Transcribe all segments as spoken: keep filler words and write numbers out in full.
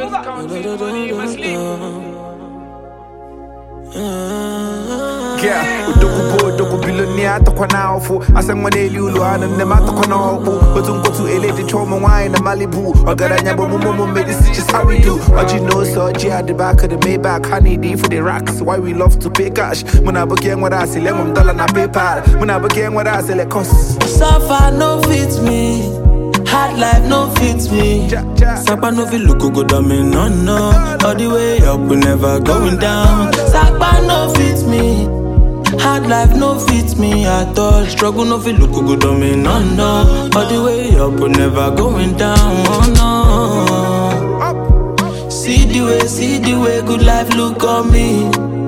Niggas counting money, you must leave. Yeah, udoku bo doku billionaire to kwana ofu. Asem wane liulu ana nema to kwana ofu. Otungo to ele de choma wine na Malibu. Ogaranya bo mumu mumu this is just how we do. Oji know so G at the back of the Maybach. Honey D for the racks. Why we love to pay cash. Muna bukeng what I say lemon dollar na PayPal. Muna bukeng what I say let cost. Suffer no fits me. Hard life no fits me. Sapa no feel look good on me, no no. All the way up, we never going down. Sapa no fits me. Hard life no fits me at all. Struggle no feel look good on me, no no. All the way up, we never going down. Oh no. See the way, see the way, good life look on me.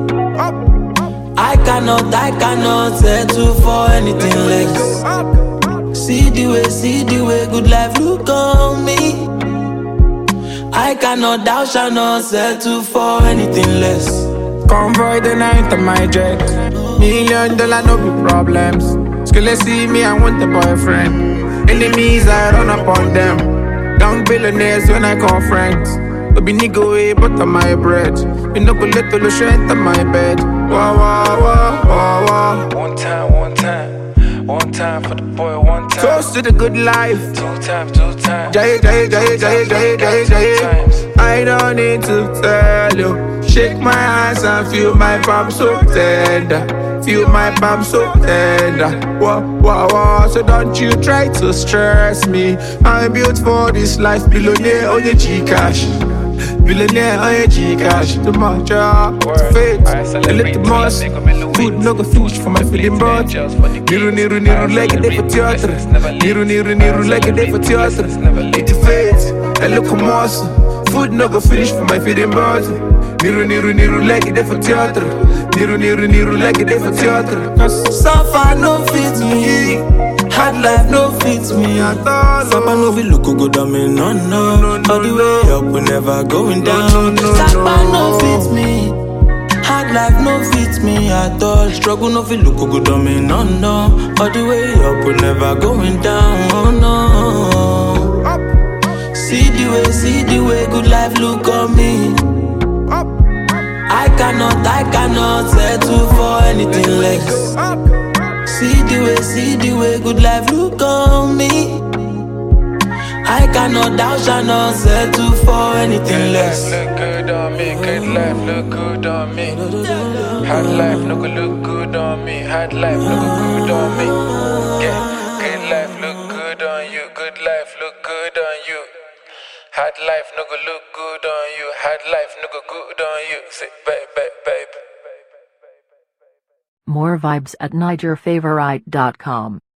I cannot, I cannot settle for anything less. See the way, see the way, good life look on me. I cannot, thou shall not settle for anything less. Convoy the night of my jet. Million dollar no be problems. Skillet see me, I want a boyfriend. Enemies, I run upon them. Young billionaires when I call friends. To be nigga way, but on my bread. You know, go little strength on my bed. Wah, wah, wah, wah, wah. One time, one time. One time for the boy, one time. Toast to the good life. Two times, two times. Jay, jay, jay, jay, jay, jay, jay. I don't need to tell you. Shake my hands and feel my palm so tender. Feel my palm so tender. Whoa, whoa, whoa. So don't you try to stress me. I'm built for this life. Billionaire on your G-Cash. Billionaire on your G-Cash. The matcha, the faith, the little moss. Food no go finish for my feeling brought. Niru, niru, niru, like a day for theater. Niru, niru, niru, like a day for theater. It's the faith, a little moss. Food no go finish for my feeling brought. Niru, niru, niru, like a day for theater. Niru, niru, niru, like a day for theater. Suffer no fits me. Hard life no fits me at all. Sapa no feel look good on me, no no. All the way up, we never going down. Sapa no fits me. Hard life no fits me at all. Struggle no feel look good on me, no no. All the way up, we never going down. Oh no. See the way, see the way, good life look on me. I cannot, I cannot settle for anything less. See the way, see the way, good life look on me. I cannot, thou shall not settle for anything less. Look good on me, good life look good on me. Hard life no go look good on me. Hard life no go good on me. Yeah, good life look good on you. Good life look good on you. Hard life no go look good on you. Hard life no go good on you. Say, babe, babe, babe. More vibes at Niger Favorite dot com.